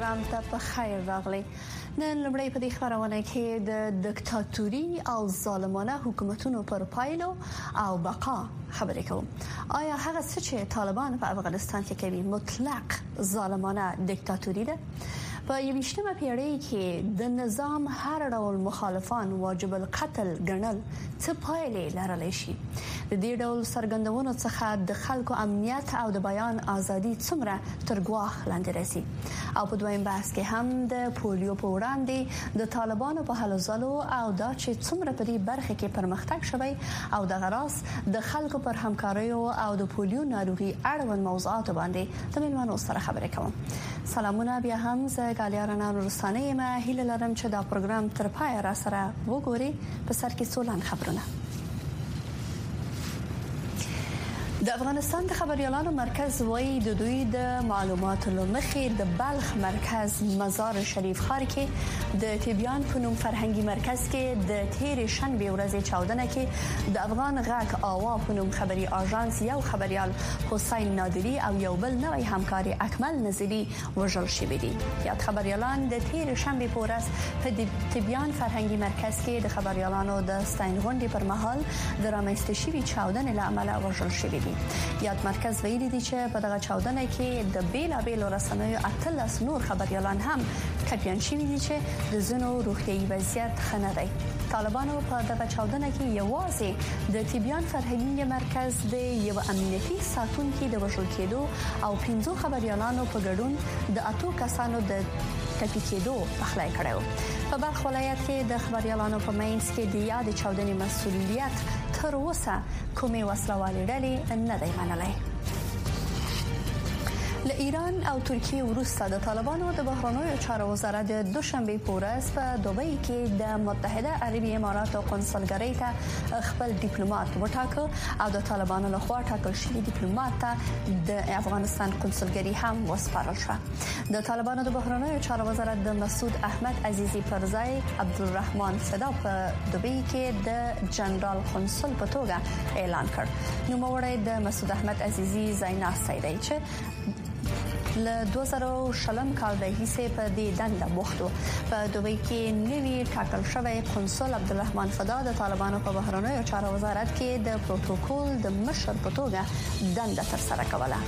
پروګرام ته په خیر راغلی. نن لومړی په دې خبرونه کې د دیکتاتوري او ظالمانه حکومتونو پر پایلو او بقا خبرې کوم. آیا هغه څه چې طالبان په افغانستان کې کوي مطلق ظالمانه دیکتاتوري ده؟ په 21مه پیړۍ کې د نظام هر ډول مخالفان واجب القتل ګڼل څه پایلې لرلی شي؟ د دې ډول څرګندونو څخه د خلکو امنیت او د بیان ازادي څومره تر ګواښ لاندې راځي؟ او په دویم بحث کې هم د پولیو په وړاندې د طالبانو په هلو ځلو او دا چې څومره په دې برخه کې پرمختګ شوی او د غراس د خلکو پر همکاریو او د پولیو ناروغي اړوند موضوعات باندې د ملمنو سره خبرې کوم. سلامونه بیا هم زه ګالیارنا نورستانه ما هیله لرم چې دا پروګرام تر پای را سره وګورئ. په سر کې سولان خبرونه. د افغانستان د خبريالانو مرکز وایي د دوی د معلوماتو لمخې د بلخ مرکز مزار شریف ښار کې د تبیان په نوم فرهنګي مرکز کې د تیر شنبه ورځې 14 کې د افغان غاک اوا په نوم خبري اژانس یو خبريال حسین نادری او یو بل نوې همکاري اکمل نظری وژل شوی دي. یاد خبريالان د تیر شنبه په ورځ په تبیان فرهنګي مرکز کې د خبريالانو د ستاین غونډې پر مهال د رامنځته شوی چاودنې له امله وژل شوی دي. یاد مرکز ویلي دي چې په دغه چاودنه کې د بیلابیلو رسنیو 18 نور خبريالان هم ټپيان شوي دي چې د زنو روغتيایي وضعیت ښه نه دی. طالبانو په دغه چاودنه کې یوازې د تبیان فرهنګي مرکز د یو امنیتي ساتونکو د وژل کېدو او 15 خبريالانو په ګډون د 8 کسانو د ټپي کېدو پخلی کړو. په بلخ ولایت کې د خبريالانو په منځ کې د یاد چاودنې مسؤلیت تر اوسه کومې وسلوالې ډلې نه دی منلای. له ایران او ترکیه وروسته د طالبانو د بهرنیو چارو وزارت د دوشنبه په ورځ په دوبۍ کې د متحده عربي اماراتو قونسلګرۍ ته خپل ډیپلوماټ وټاکه او د طالبانو لخوا ټاکل شوی ډیپلوماټ ته د افغانستان قونسلګرۍ هم وسپارل شوه. د طالبانو د بهرنیو چارو وزارت د مسعود احمد عزیزي پر ځای عبدالرحمن صدا په دوبۍ کې د جنرال قونسل په توګه اعلان کړ. نو موړی د مسعود احمد عزیزي زایناستی دی چې له 2000 کال راهیسې په دې دنده بوختو. په دوبۍ کې نوی ټاکل شوی قونسل عبدالرحمن فدا د طالبانو په بهرنیو چارو وزارت کې د پروتوکول د مشر په توګه دنده ترسره کوله.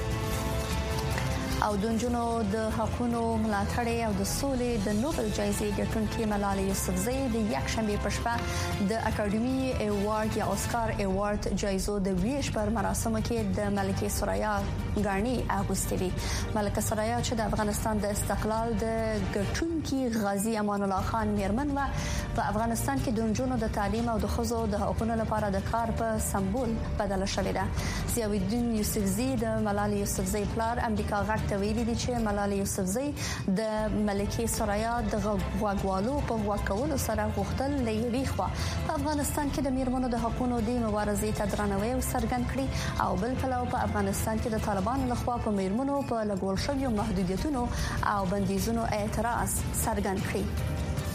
او د جنونو د حقوقو ملاتړ او د سولې د نوبل جایزې ګټونکې ملالۍ یوسفزۍ د یک شنبه په شپه د اکاډمي ایوارډ یا اسکار ایوارډ جایزو د ویش پر مراسمو کې د ملکه سرایا غانی اغوستې. ملکه سرایا چې د افغانستان د استقلال د ګټونکې غازی امان الله خان میرمن و په افغانستان کې د جنونو د تعلیم او د خزو د حقوقو لپاره د کار په سمبول بدل شوې ده. ضیاء الدین یوسفزۍ د ملالۍ یوسفزۍ پلار امریکا غاک ویلي دي چې ملالۍ یوسفزۍ د ملکه سرایا د غوغوالو په واکولو سره غوښتل لېوي خو په افغانستان کې د میرمنو د حقوقو د مبارزې ته درناوی څرګند کړي او بل پلو په افغانستان کې د طالبانو لخوا په میرمنو په لګول شویو محدودیتونو او بندیزونو اعتراض څرګند کړي.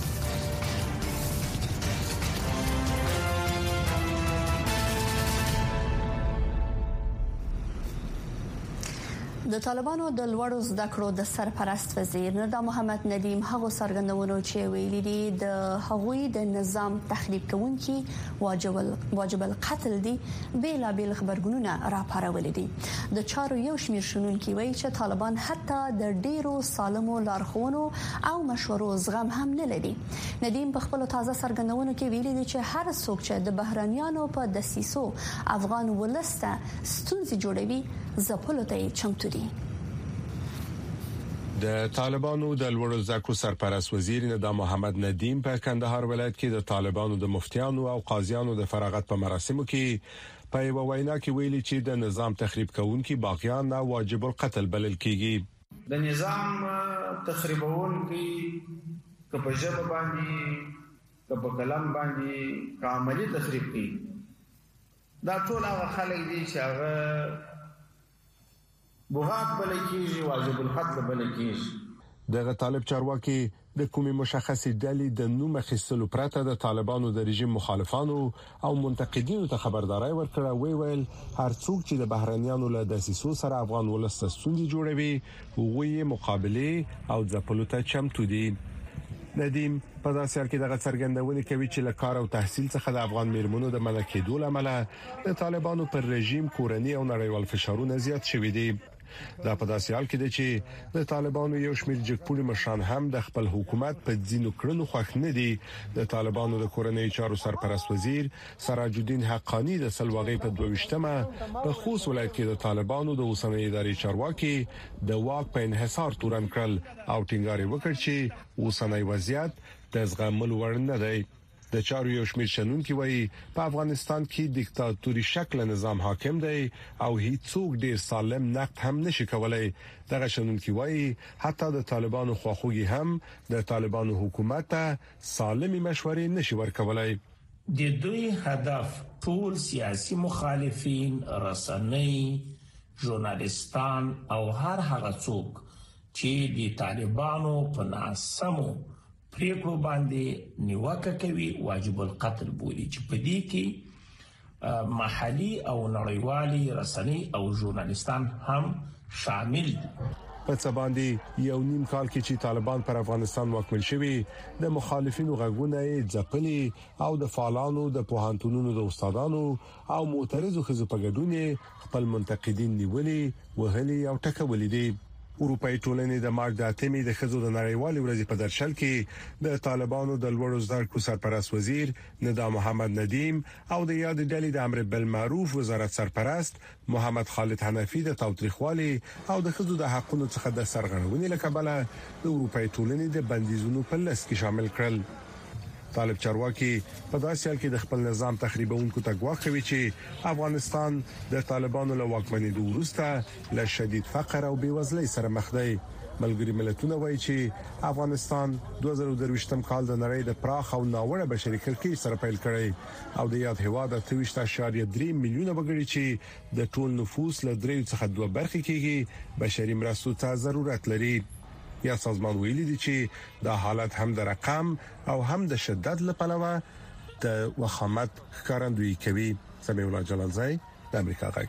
د طالبانو د لوړو زده کړو د سرپرست وزیر ندا محمد ندیم هغه څرګندونو چې ویلي دي د هغوی د نظام تخریب کوونکي واجب القتل دي بیلابیل خبرګونونه راپارولې دي. د چارو یو شمیر شنونکي وایي چې طالبان حتی د ډیرو سالمو لارښوونو او مشورو زغم هم نه لري. ندیم په خپل تازه څرګندونو کې ویلي دي چې هر څوک چې د بهرانيانو په دسیسو افغان ولسته ستونزې جوړوي زپلو ته چمتو دي. د طالبانو د لوړو زده کړو سرپرست وزیر ندا محمد ندیم په کندهار ولایت کې د طالبانو د مفتیانو او قاضیانو د فراغت په مراسمو کې په یو وینا کې ویلي چې د نظام تخریب کوونکي باغیان واجب القتل بلل کیږي. د نظام تخریبونکي په ژبه باندې په کلام باندې عملی تخریب کوي. دا ټول هغه خلک دي چې هغه بغات بلل کیږي واجب القتل بلل کیږي. دغه طالب چارواکي د کومې مشخصې ډلې د نوم اخیستلو پرته د طالبانو د رژیم مخالفانو او منتقدینو ته خبرداري ورکړه ویل هر څوک چې د بهرنیانو له دسیسو سره افغان ولس ته ستونزې جوړوي هغه مقابله او ځپلو ته چمتو دي. ندیم په داسې حال کې دغه څرګندونه کوي چې له کار او تحصیل څخه د افغان میرمنو د منع کېدو لامل د طالبانو پر رژیم کورنۍ او نړیوال فشارونه زیات شوي دي. دا په داسې حال کې دی چې د طالبانو یو شمېر جګپوړي مشران هم د خپل حکومت په ځینو کړنو خوښ نه دي. د طالبانو د کورنۍ چارو سرپرست وزیر سراج الدین حقانی د سلواغې په 22مه په خوست ولایت کې د طالبانو د اوسنۍ ادارې چارواکي د واک په انحصار تورن کړل او ټینګار وکړ چې اوسنۍ وضعیت د زغمل وړ نه دی. د چارو یو شمېر شنونکي وایي په افغانستان کې دیکتاتوري شکل نظام حاکم دی او هیڅوک ډیر سالم نقد هم نشي کولای. دغه شنونکي وایي حتی د طالبانو خواخوږي هم د طالبانو حکومت ته سالمي مشورې نشي ورکولای. د دوی هدف ټول سیاسي مخالفین، رسنۍ، ژورنالیستان او هر هغه څوک چې د طالبانو په ناسمو پریکړو باندې نیوکه کوي واجب القتل بولي چې په دې کې محلي او نړیوالي رسنۍ او ژورنالیستان هم شامل دي. په څه باندې یو نیم کال کې چې طالبان پر افغانستان واکمن شوي د مخالفینو غږونه ځپلي او د فعالانو د پوهنتونونو د استادانو او معترضو خزو په ګډون خپل منتقدین نیولي وهلي او ټکولي دي. اروپאי ټولنې د مارچ د 8مې د خزو د نړیوالې ورځې په درشل کې د طالبانو د لوړو زده کړو سرپرست وزیر ندا محمد ندیم او د یاد ډلې د امر بالمعروف وزارت سرپرست محمد خالد حنفي د تاوتریخوالي او د خزو د حقوقو څخه د سرغړونې لکبله د اروپאי ټولنې د بندیزونو په لست کې شامل کړل. طالب چارواکي په داسې حال کې د خپل نظام تخریبونکو ته ګواښ کوي چې افغانستان د طالبانو له واکمنۍ وروسته له شدید فقر او بیوزلۍ سره مخ دی. ملګری ملتونه وایي چې افغانستان 2023م کال د نړۍ د پراخ او ناوړه بشري کړکېچ سره پیل کړی او د یاد هواد 23.3 میلیونه وګړي چې د ټول نفوس له 3 څخه 2 برخې کېږي بشري مرستو ته ضرورت لري. یا سازمان ویلي دي چې دا حالت هم د رقم او هم د شدت لپاره د وخامت ښکارندویي کوي. سمیع الله جلالزای د امریکا غږ.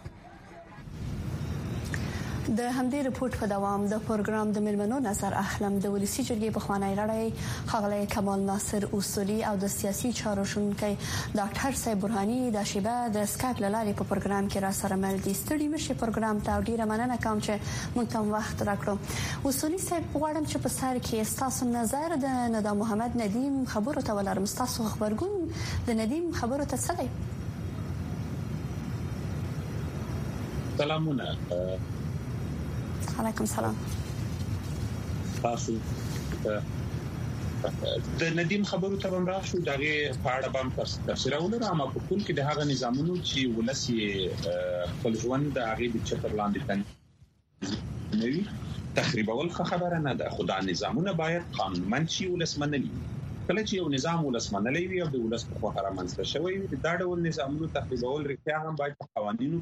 د همدې رپورت په دوام د پروګرام د ملمنو نظر اخلم. د ولسی جرګې په خوانی راړی خغلی کمال ناصر اصولي او د سیاسي چارو شونکي ډاکټر صاحب برهاني د شیبه د اسکایپ لارې په پروګرام کې را سره مل دي. ستړي مشه پروګرام ته ډیره مننه کوم چې موږ ته وخت راکړو. اصولي صاحب غواړم چې په سر کې تاسو نظر د ندا محمد ندیم خبرو ته ولرم. تاسو خبرګون د ندیم خبرو ته څه دی؟ سلامونه. علیکم سلام. تاسو د ندیم خبرو ته هم راشو دغه پاړه بام تفسیرونه را ما په ټول کې د هغه نظامونو چې ولسی خپل ژوند د هغه د چتر لاندې تنوي تخریبول خبره نه ده. خدای نظامونه باید قانونمن شي ولسمنلي. کله چې یو نظام ولسمنلي وي او د ولس په خوا رامنځته شوی وي دا ډول نظامونو تخریبول رښتیا هم باید په قوانینو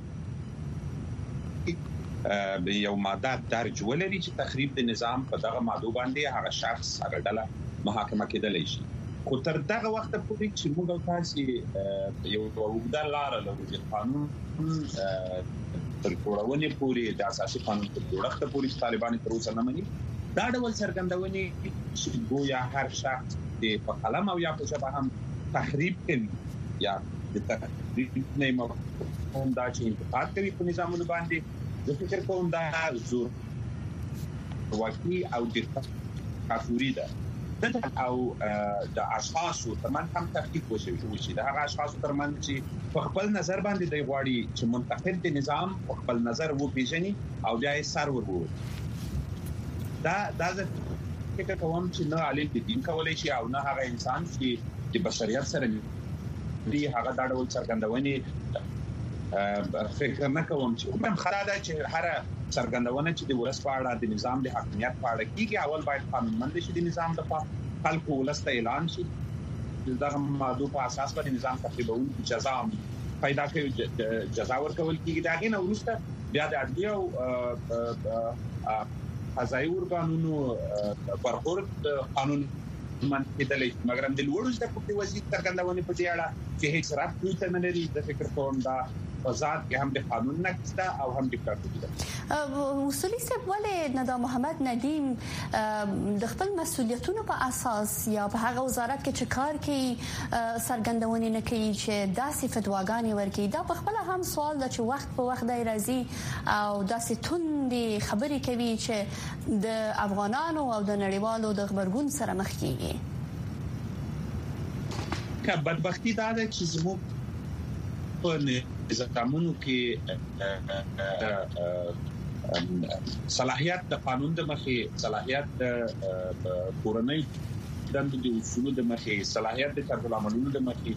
یو ماده درج ولري چې تخریب د نظام په دغه ماده باندې هغه شخص هغه ډله محاکمه کېدلی شي. خو تر دغه وخت پورې چې موږ تاسو یو وګړه لار له قانون تر جوړونې پورې د اساسي قانون تر جوړښت پورې طالبان تر اوسه نه مني. دا ډول څرګندونې چې ګویا هر شخص په قلم او یا په ژبه هم تخریب کوي یا د تخریب نه مفهوم دا چې انتقاد کوي په نظامونو باندې زه فکر کوم دا زور واقعي او دیکتاتوري ده او د اشخاصو ترمن هم تفکیک وشي د هغه اشخاصو ترمن چې په خپل نظر باندې د غواړي چې منتقد د نظام په خپل نظر وو پیژني او بیا یې سر ورو دا زه فکر کوم چې نه علي د دین کولای شي او نه هغه انسان چې د بشریت سره دی هغه دا ډول څرګندونې فکر نه کوم چې هم خدای چې هر څرګندونه چې د ولس په اړه د نظام د حاکمیت په اړه کیږي اول باید قانونمند شي د نظام د خلکو ولس ته اعلان شي دغه ماده په اساس باندې نظام تقریباً جزا پیدا کوي جزا ورکول کیږي دا غي نه ورسته بیا د عدلیه او قضایي ارګانونو برخورد قانون من کېدلې مګر د لوړو زده کړو وزیر څرګندونه په دې اړه چې هیڅ رابطه نه لري د فکر کوم دا وزارت کې هم د قانون نقض او هم د پراکټیک اصولي صاحب ولې ندا محمد ندیم د خپل مسولیتونو په اساس یا په هغه وزارت کې چې کار کوي څرګندونه نه کوي چې داسې فتواګانې ورکړي دا په خپل هم سوال د چې وخت په وخت دی راځي او داسې توندې خبرې کوي چې د افغانانو او د نړیوالو د خبرګون سره مخ کیږي که بدبختی دا ده چې زموږ په نظامونو کې صلاحيت د قانون د مخې صلاحيت د کورنۍ د اصولو د مخې صلاحيت د طرزالعملونو د مخې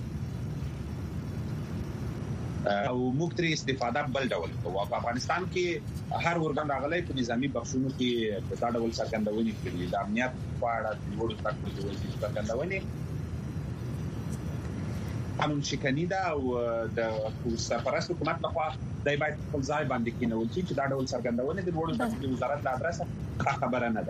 او موږ ترې استفاده بل ډول کوو په افغانستان کې هر ورګان راغلی په نظامی بخښونو کې دا ډول څرګندونې کړي د امنیت په اړه د وړو تکو د وزیر څرګندونې قانون شکنی دا او د سرپرست حکومت لخوا دای باید خپل ځای باندې کېنول چې دا ډول څرګندونه د وړو تکو وزارت له ادرسه خبره نه ده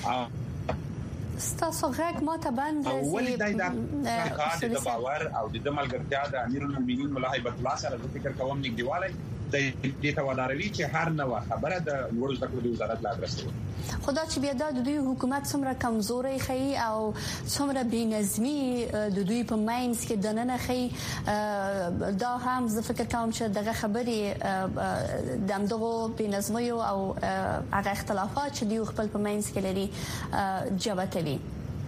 ستاسو غږ ما ته بند راځي ولې دا د باور او د ملګرتیا د امیر المؤمنین مولا هیبت الله سره د فکر کوم نږدېوالی د دې تواداروي چې هر نوې خبره د وړو تکو د وزارت له ادرسه خدا چې بیا د دوی حکومت څومره کمزوري خي او څومره بېنظمي د دوی په ماینز کې دننه خي دا هم زه فکر کوم چې دغه خبرې دغه بېنظمي او هغه اختلافات چې دوی خپل په ماینز کې لري جوابتوي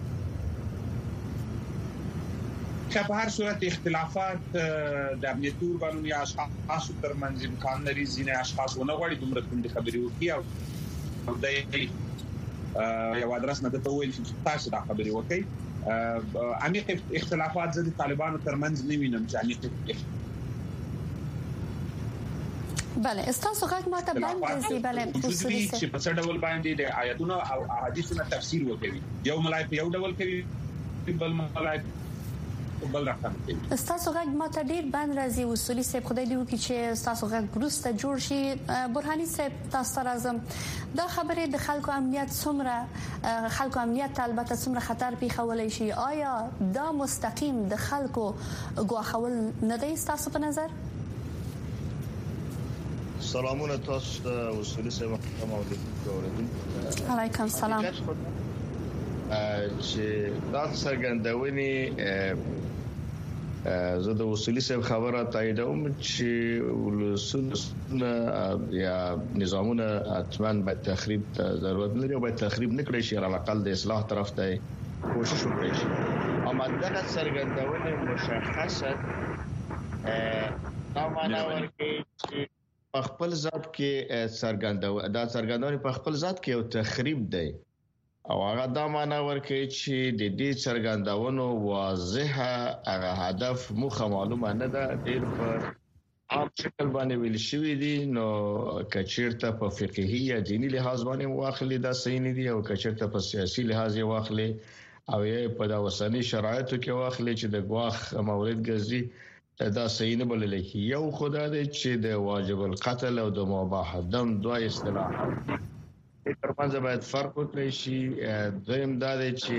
که په هر صورت اختلافات د امنیتي ارګانونو یا اشخاصو ترمنځ امکان لري ځینې اشخاص ونه غواړي دومره توندې خبرې وکړي او د یو ادرس نه ته ویل چې تاسو دا خبرې وکړي عمیق اختلافات د طالبانو ترمنځ نه وینم چې عمیق بله استاسو غږ ماته بند دي بله اصولي چې په څه ډول باندې د آیاتونو او احادیثونو تفسیر وکړي یو ملای په یو ډول کوي بل ملای استاسو غږ ماته ډیر بند راځي اصولي صاحب خدای دې وکړي چې استاسو غږ ګروسته جوړ شي برهاني صاحب تاسو راځم دا خبره د خلکو امنیت څومره خلکو امنیت البته څومره خطر پیښولای شي آیا دا مستقیم د خلکو غواخول نه دی تاسو په نظر سلامونه تاسو اصولي صاحب علیکم السلام چې دا څرګندونې زه د اصولي صاحب خبره تاییدوم چې ولسونه یا نظامونه اتمن باید تخریب ته ضرورت لري او باید تخریب نه کړي شي علاقل د اصلاح طرف ته کوشش وکړي شي اما دغه څرګندونې مشخصه دا معنا ورکړي چې په خپل ذات کې څرګندونې په خپل ذات کې یو تخریب دی او هغه دا معنا ورکړي چې د دې څرګندونو واضحه هغه هدف مخه معلومه نه ده ډېر په عام شکل باندې ویل شوی دي نو کچیرته په فقهي یا دینی لحاظ باندې واخلې دا صحیح نه دي او کچیرته په سیاسي لحاظ واخلې او یې په دا وسنی شرایطو کې واخلې چې د غواخ مورد ګرځي دا صحیح نه بلل کی یو خدای دې چې د واجب القتل او د مباح دم دوه اصطلاحات ترمنځ باید فرق وکړي شي دویم دا دی چې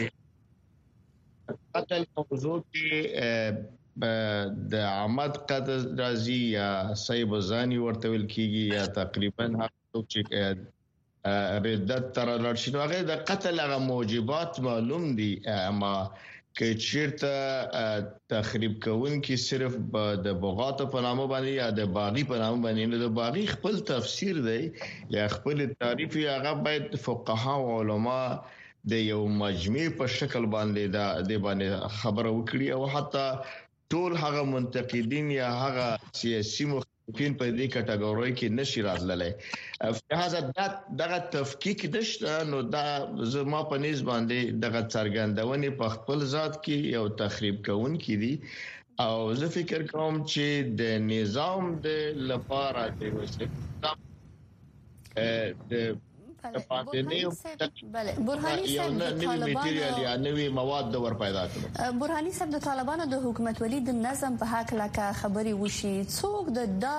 قتل موضوع کې د عمد قتل راځي یا صيب زاني ورته ویل کیږي یا تقریبا هغه چې ردت تر لړشي نو هغه د قتل هغه موجبات معلوم دي اما کې چیرته تخریب کوونکی صرف د بغاوت په نامه باندې یا د باغی په نامه باندې نه د باغی خپل تفسیر دی یا خپل تعریف یا هغه باید فقها او علما د یو مجمع په شکل باندې د باندې خبره وکړي او حتی ټول هغه منتقدین یا هغه سیاسي مخالفین په دې کټګوري کې نشي راتللی لہذا دغه تفکیک دشته نو دا زما په نسبت باندې دغه څرګندونې په خپل ذات کې یو تخریب کوونکی دي او زه فکر کوم چې د نظام د لپاره د بله برهاني صاحب د طالبانو یا نوې مواد ور پیدا کړو. برهاني صاحب د طالبانو د حکومت ولید نظم په حق لکه خبري وشي څوک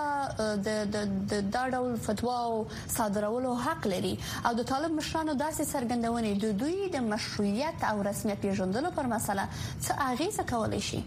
د ډول فتوا او صادرولو حق لري او د طالب مشرانو داسې څرګندونې د دوی د مشروعیت او رسمیت پیژندلو پر مسله څه اغیزه کولای شي؟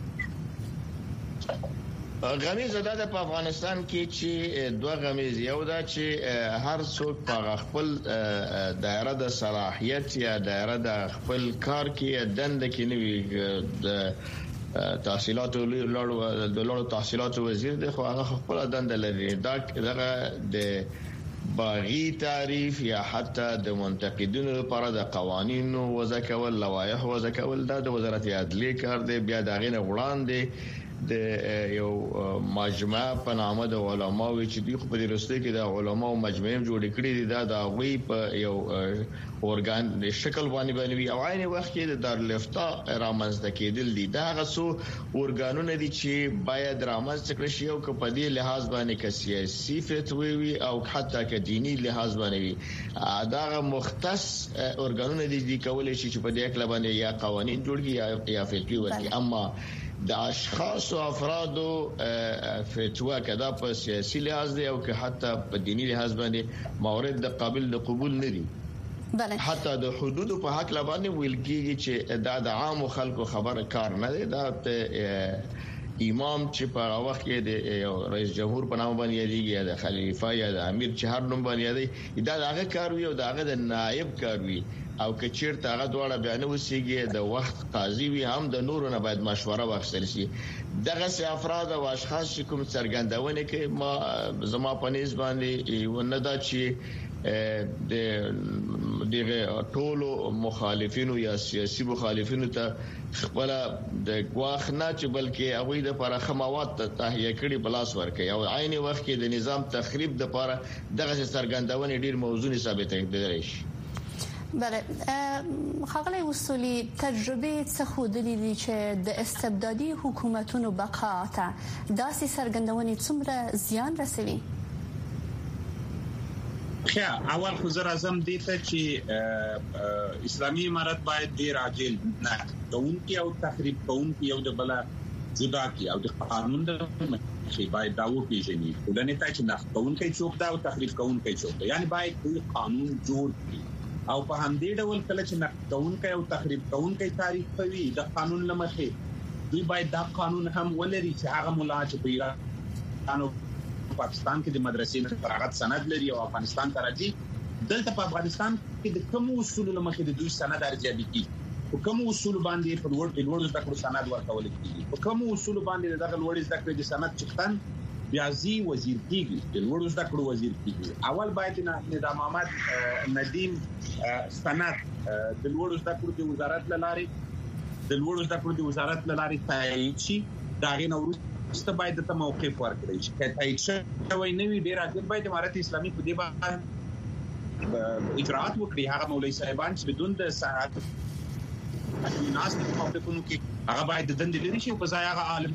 غمیز ده په افغانستان کې چې دوه غمیز یو دا چې هر څوک په خپل دایره د صلاحیت یا دایره د خپل کار کې دند کې نوي د تحصیلات لوړو تحصیلات وزیر دی خو هغه خپل دند لري دغه د باغی تعریف یا حتی د منتقدینو لپاره د قوانینو وضع کول لوایح وضع کول د وزارت عدلیه کار دی بیا دغه نه وړاندې د یو مجمع په نامه د علماو چې دوی په دروسته کې د علماو مجمع جوړ کړی دي دا غوي په یو اورګان د شکل باندې او عین وخت کې د دارالفتاء رامنځته کېدل دي دا غسو اورګانونه دي چې باید رامنځته کړي شي او په دې لحاظ باندې کې سیاسي فتوی وي او حتی کې دینی لحاظ باندې وي دا مختص اورګانونه دي کولای شي چې په دې کې باندې یا قوانين جوړ یا فتوی ورکړي اما د اشخاص او افرادو فتوا کدا په سیاسي لحاظ دی او که حتی په دینی لحاظ باندې مورد د قابل د قبول نه دي بله حتی د حدود په حق لبانې ویل کېږي چې د عام خلکو خبره کار نه دی دا امام چې په وخت کې د رئیس جمهور په نامه باندې یادېږي یا د خلیفہ یا د امیر چې هر نوم باندې یادېږي دا هغه کار وي او دا د نائب کار وي او که چیرته هغه دواړه بیان وسیږي د وخت قاضي وي هم د نورو نه باید مشوره واخیستل شي دغه سي افراد او اشخاص چې کوم څرګندونه کوي ما زما په نسبت باندې ونه دا چې دغه ټولو مخالفینو یا سیاسي مخالفینو ته خپل د غواخ نه چې بلکې هغه د لپاره خماوات تهیه کړي بلاس ورکړي او عین وخت کې د نظام تخریب د لپاره دغه څرګندونه ډیر موضوعي ثابت کېدای شي. بله خغلی اصولی تجربه څه خودلی دي چې د استبدادي حکومتونو بقا ته داسې څرګندونې څومره زیان رسوي؟ خیا اول خو زه راځم دي ته چې اسلامي امارت باید ډیر عاجل نه دونکي او تخریب کوونکي یو د بل جدا کی او د قانون د مخې باید داو پیژني ولنه ته چې نه دونکي څوک دا او تخریب کوونکي څوک یعنی باید قانون جوړ کړي او په همدې ډول کله چې نقدونکي او تخریب کوونکي تعریف کوي د قانون لمخې دوی باید دا قانون هم ولري چې هغه مولا چې په ایران پاکستان کې د مدرسې نه فراغت سند لري او افغانستان ته راځي دلته په افغانستان کې د کوم اصول لمخې د دوی سند ارزیابي کیږي په کوم اصول باندې په لوړ زده کړو سند ورکول کیږي په کوم اصول باندې دغه لوړ زده کړې د سند چختن بیازي وزیر کیږي د لوړ زده کړو وزیر کیږي اول باید نظام محمد ندیم سند د لوړ زده کړو د وزارت لارې تایید شي دا غي نو ست باید ته موقف ورکړي چې تایید شوی نه وي ډیر اجازه باید امارت اسلامي په دې باندې اجرات وکړي هغه مولوی صاحبان چې بدون د ساعت ناس په موقفونو کې هغه باید د دند لري شي په ځای هغه عالم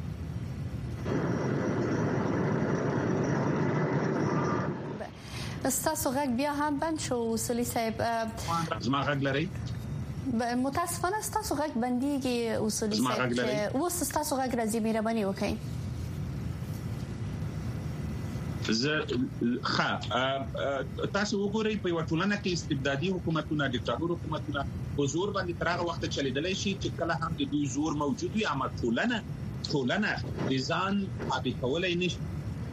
استاسو غږ بیا هم بند شو اصولي صاحب زما غږ لري متاسفانه استاسو غږ بنديږي اصولي صاحب چې اوس استاسو غږ راځي مهرباني وکړئ تاسو وګورئ په وټولنه کې استبدادي حکومتونه دیکتاتور حکومتونه په زور باندې تر هغه وخت چلیدلای شي چې کله هم د دوی زور موجود وي اما ټولنه ځان ابي کولای نشي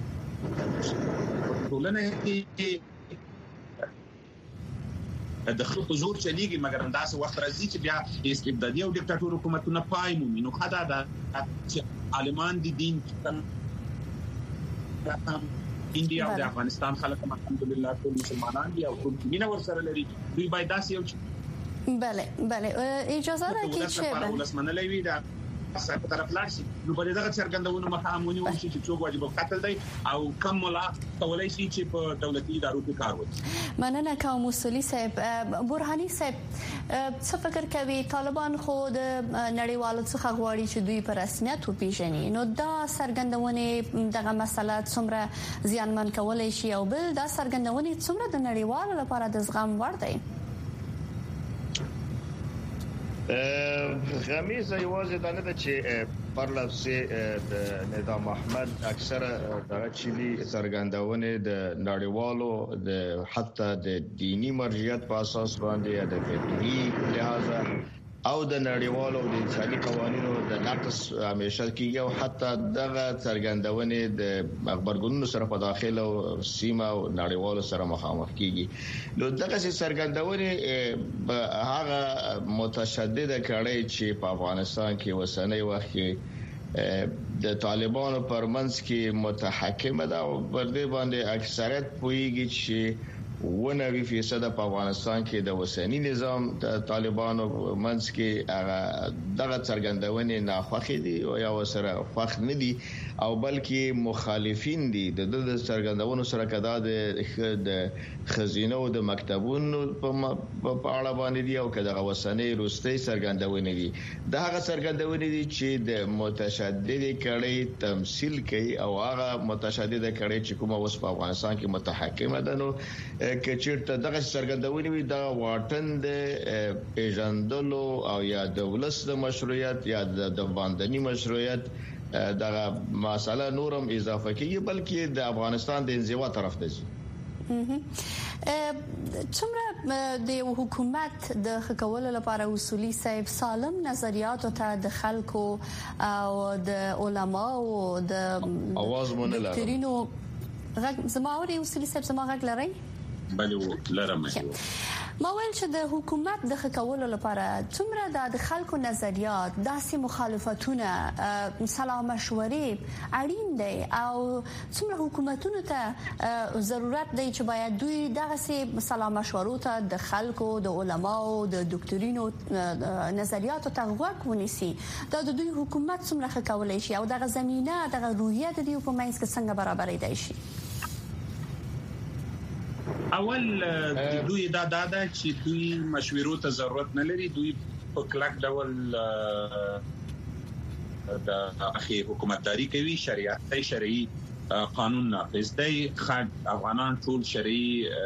ټولنه کې د خلکو زور چلیږي مګر انداز وخت راځي چې بیا استبدادي او دیکتاتور حکومتونه پای مومي نو خدای دا چې عالمان دي دین انډیا او افغانستان خلک الحمدلله ټول مسلمانان دي او مینه ورسره لري دوی باید داسې یو بله اجازه راکړئ چې ولسمنه لوي دا سره طرف لاشي نو په دغه څرګندونو مخامونی وشي چې څوک واجب قتل دی او کم ملا کولای شي چې په دولتي ادارو کې کار وکړي. مننه کوم اصولي صاحب. برهاني صاحب څه فکر کوي طالبان خو د نړیوالو څخه غواړي چې دوی په رسمیت وپیژني نو دا څرګندونه دغه مسله څومره زیانمن کولای شي او بل دا څرګندونه څومره د نړیوالو لپاره د زغم وړ دی؟ غمیزه یوازې دا نه ده چې پرلپسې د نظام احمد اکثره دغه چيلي څرګندونه د نړیوالو د حتی د دینی مرجعیت په اساس باندې یا د فقهي لحاظ او د نړیوالو د انساني قوانینو د نقص همیشه کیږي او حتی دغه څرګندونه د خبرګونونو سره په داخله او سیمه او نړیوالو سره مخامخ کیږي. نو دغه څرګندونه هغه متشدد کړي چې په افغانستان کې وسنۍ وخت کې د طالبانو پرمنځ کې متحکمه ده او پر دې باندې اکثریت پویږي چې 90% په افغانستان کې د وسنی نظام د طالبانو منځ کې دغه څرګندونه ناخوښ دي او یا وسره خوښ نه دي او بلکې مخالفین دي د څرګندونو سره کدا د خزینه او د مکتبونو په اړه باندې دي او کدا وسنی روستي څرګندونه دي. دا هغه څرګندونه دي چې د متشدد کړي تمثيل کوي او هغه متشدد کړي چې کومه اوس په افغانستان کې متحکمه ده نو کچیرته دغه څرګندونه وي د واټن د پیژندلو او یا د ولس د مشروعیت یا د باندنی مشروعیت دغه مسله نورم اضافه کیږي بلکې د افغانستان د انزوا طرف ته ځي. څومره د حکومت د خکولو لپاره اصولي صاحب سالم نظریات ته د خلکو او د علماو د اواز مونږ لرو غږ زماوري اصولي صاحب زما غږ لري بلې لرم ما ویل چې د حکومت د خکولو لپاره څومره د خلکو نظریات داسې مخالفتونه صلاح مشورې اړین دي او څومره حکومتونو ته ضرورت دی چې باید دوی دغه صلاح مشورو ته د خلکو د علماو د ډاکټرینو نظریاتو ته غوږ ونیسي دا د دوی حکومت څومره خکولای شي او دغه زمينه دغه روحیه د دې په منځ کې څنګه برابرې دی شي. اول دوی دا چې دوی مشورو ته ضرورت نه لري دوی په کلک ډول د اخی حکومتداري کوي شرعي قانون نافذ دی افغانان ټول شرعي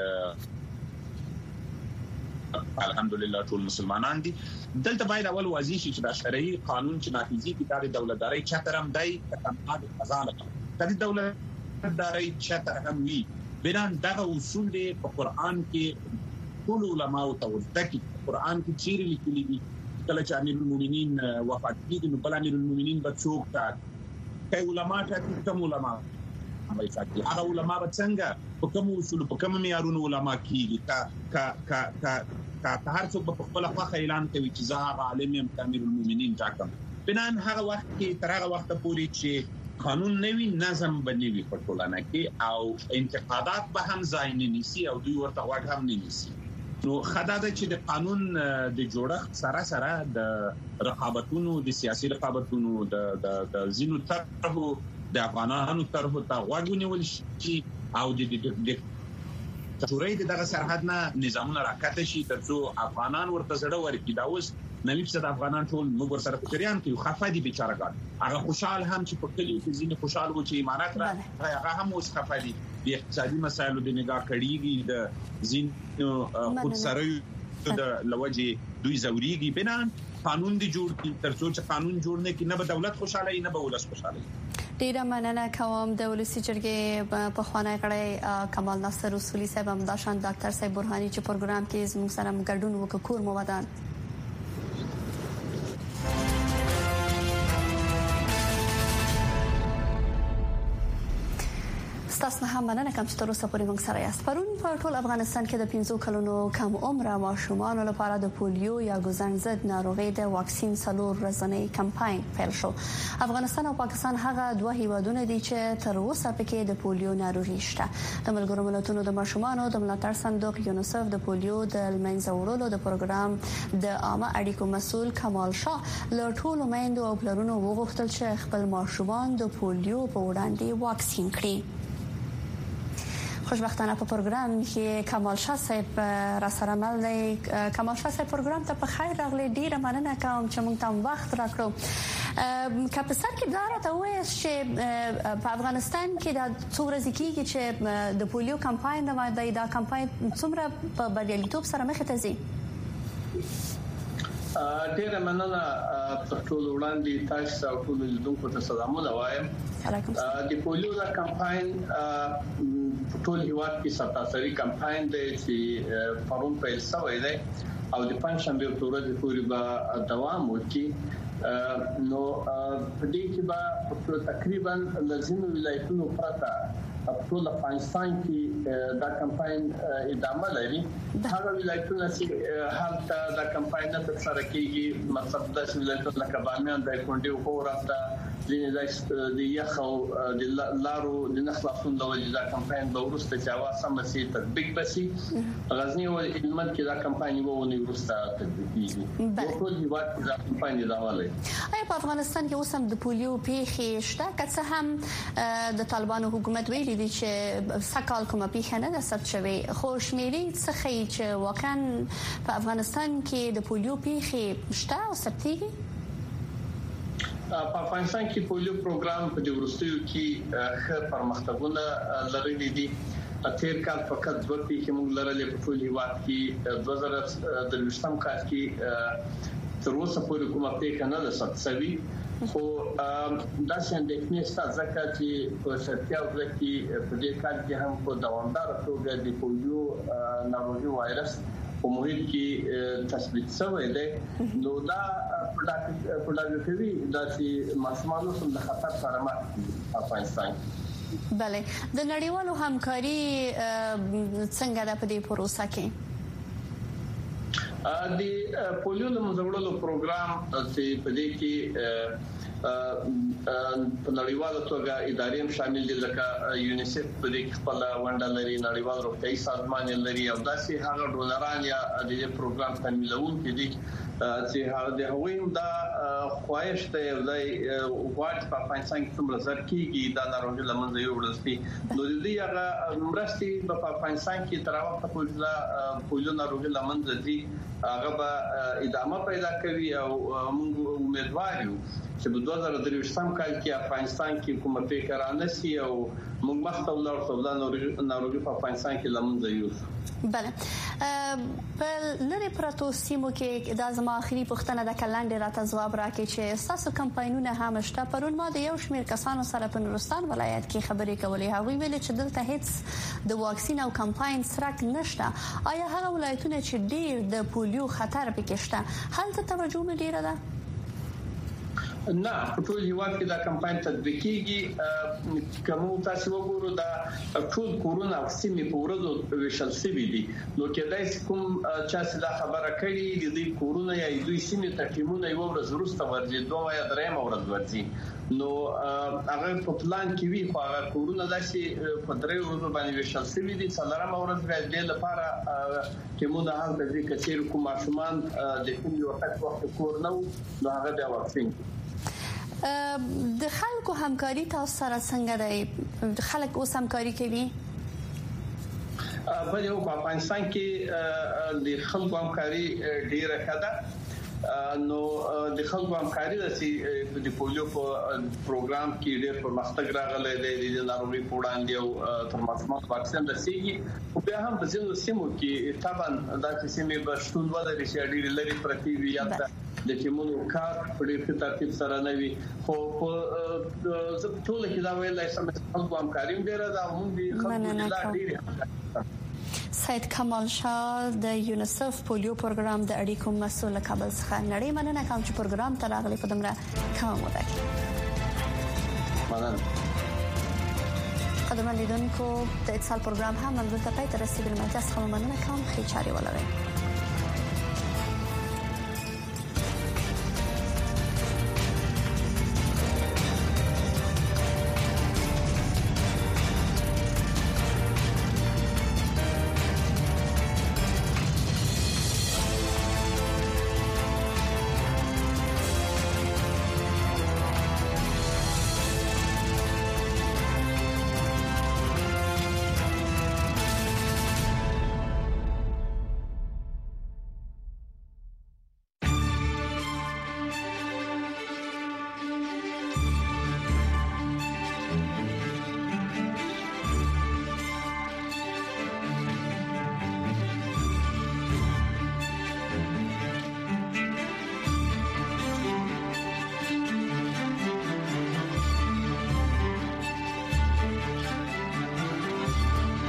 الحمدلله ټول مسلمانان دي دلته باید اول واضح شي چې دا شرعي قانون چې نافذي کتاب دولتداري چترم دی کتاب خزانه د دولتداري چتر هم وی بنان دغه اصول دي په قران کې ټول علماء او توثقي قران کې چیرې لیکلي دي کله چې امیر المؤمنین وفات کیږي نو بل امیر المؤمنین به څوک تا کوي علماء ته کوم علماء وایي چې هغه علماء به څنګه په کوم اصول په کوم معیارونو علماء کیږي کا هر څوک په خپل خوا اعلان کوي چې زه عالم یم امیر المؤمنین ټاکم بنان هغه وخت کې تر هغه وخت پورې چې قانون نوی نظم بنوي په ټولنه کې او انتقادات به هم ځای نه نیسي او دوی ورته واګ هم نه نیسي نو خدای چې د قانون د جوړښت سره د رقابتونو د سیاسي رقابتونو د زینو طرحو د افغانانو طرحو ته واګ ونیول شي او د تورې دغه سرحد نه نظامونه راکته شي ترڅو افغانان ورته زړه ورکړي دا اوس 90% افغانان ټول موږ سره په چریان کې خفه دي بیچارهګان هغه خوشحال هم چې په کلیو کې ځینې خوشحال وو چې امارات را هغه هم اوس خفه دي د اقتصادي مسایلو د نگاه کړيږي د ځینو خودسرۍ د لوجه دوی زوريږي بنان قانون دی جوړ کی ترڅو چې قانون جوړ نه کې نه به دولت خوشاله نه به ولس خوشاله ډیره مننه کوم د ولسی جرګې په خوانای کړی کمال ناصر اصولي صاحب هم داشان ډاکټر صاحب برهاني چې پروګرام کې زموږ سره ګډون وکړ مو ودان تاسو هم مننه کوم چې تر اوسه پورې موږ سره یاست. پرون په ټول افغانستان کې د 15 کلونو کم عمره ماشومان لپاره د پولیو یا ګوزن ضد ناروغي د واکسین سلور ورځنی کمپاین پیل شو. افغانستان او پاکستان هغه دوه هیوادونه دي چې تر اوسه پکې د پولیو ناروغي شته. د ملګرو ملتونو د ماشومان د ملاتړ صندوق یونیسف د پولیو د منځه وړلو د پروګرام د عامه اړیکو مسؤل کمال شاه له ټولو میندو او پلرونو وغوښتل چې خپل ماشومان د پولیو په وړاندې واکسین کړي. خوشبختانه په پروګرام کې کمال شاه صاحب را سره مل دی. کمال شاه صاحب پروګرام ته په خیر راغلی. ډیره مننه کوم چې موږ ته وخت راکړو. که په سر کې دا راته وایي چې په افغانستان کې د څو ورځې کېږي چې د پولیو کمپاین دا کمپاین څومره په بریالیتوب سره مخې ته ځي؟ ډیره مننه. ټول وړاندې تاسو او ټول لیدونکو ته سلامونه وایم. د پولیو دا کمپاین ټول هیواد کې ساتاسري کمپاین دی چې پرون پیل شوی دی او د پنځشنبه ورځې پورې به دوام وکړي. نو په دې کې به تقریبا لازم ولایتونو پرته په ټول افغانستان کې دا کمپاین ادامه لري. هغه ولایتونه چې حالت دا کمپاین نه ترسره کیږي مطلب د ولایتونو لکه بامیان د کونډي او راته د یخ او د لارو د نخلاصون د وجې دا کمپاین به ورسته چې اواز سم سي تطبیق بسي. غزنی او هلمند کې دا کمپاین وونه ورسته تطبیق کیږي. ټول هیواد دا کمپاین ادامه لري. آیا په افغانستان کې اوس هم د پولیو پیښې شته؟ که څه هم د طالبانو حکومت ویلي دي چې سکهال کومه پیښه نه ده ثبت شوې، خو شمیرې څه ښیي چې واقعا په افغانستان کې د پولیو پیښې شته او ثبتېږي؟ په افغانستان کې پولیو پروګرام په دې ورستیو کې ښه پرمختګونه لرلي دي. تیر کال فقط دوه پیښې موږ لرلې په ټول هیواد کې. 2023 کال کې تر اوسه پورې کومه پیښه نه ده ثبت شوې، خو دا څنګه ستاسو ځکه چې په سرتیا ورکې په دې کال کې هم په دوامدار توګه د پولیو ناروغي وایرس په محیط کې تثبیت شوی دی. نو دا پړاو کوي دا چې ماشومان هم د خطر سره مخ دي په افغانستان. بله، د نړیوالو همکاري څنګه ده په دې پروسه کې؟ د پولیو د مزورلو پروګرام چې په دې کې په نړیواله توګه ادارې هم شامل دي لکه یونیسف په دې کې خپل ونډه لري، نړیوال روغتیايي سازمان لري او داسې هغه ډونران یا د دې پروګرام تمویلونکي دي چې هغه د هغوی دا خواهش ته غواړي په افغانستان کې څومره زر کېږي دا ناروغي لمنځه یوړل شي. نو د دې هغه مرستې په افغانستان کې تر هغه پورې پولیو ناروغي لمنځه ځي هغه به ادامه پیدا کوي او موږ امیدوار یو چې په 2023 کال کې افغانستان کې کومه پیښه رانشي او موږ مخته ولاړ ناروغي په افغانستان کې لمنځه یوسو. بله، په لری پروتو سیمو کې د ازما اخري پښتنه د کلندې راته ځواب راکړي چې تاسو کمپاینونه هم شته. پرون ما د یو شمېر کسانو سره په نورستان ولایت کې خبرې کولې. هغوی ویل چې دلته هیڅ د واکسین او کمپاین سرک نشته. آیا هغه ولایتونه چې ډیر د پولیو خطر پکې شته هلته توجه مې ډیره ده؟ نه، په ټول هیواد کې دا کمپاین تطبیق کیږي. کوم تاسو وګورئ دا ټول کورونا واکسین په ورځو ویشل شوی دي. نو کېدای کوم چې دا خبره کړي د کورونا یا دوی سیمې ته ټیمونه یو ورځ وروسته ورځي، دوه یا درېم ورځ ورځي. نو هغه په پلان کې وی خو هغه کورونا داسې په درې ورځو باندې ویشل شوی دي. څلورم ورځ به د لپاره ټیمونه هم د دې کثیر کوم ماشومان د کوم یو وخت کور نو هغه د واکسین. د خلکو همکاري تاسو سره څنګه ده؟ د خلک اوس همکاري کوي؟ په یو افغانستان کې د خلکو همکاري ډیره ښه ده. نو د خلکو همکاري د پولیو په پروګرام کې ډېر پرمختګ راغلی دی. د ناروغي په وړاندې او تر ماشومان واکسین رسیږي. او بیا هم په ځینو سیمو کې طبعا دا سیمې به شتون ولري چې ډېر لري پرتی وي یا د ټیمونو کار په ډېر ترتیب سره نه وي. خو په ټول کې دا ویلای شم چې خلکو همکاري ډیره ده. موږ خلکو لا ډېر سید کمال شاه د یونیسف پولیو پروګرام د اړیکو مسؤل کابل څخه نړۍ مننه کوم چې پروګرام ته راغلي په دمره کوم ودا کې. قدرمن لیدونکو د اتصال پروګرام هم البته پای ته رسیدلی، متاسفانه مننه کوم، خې چاري ولرئ.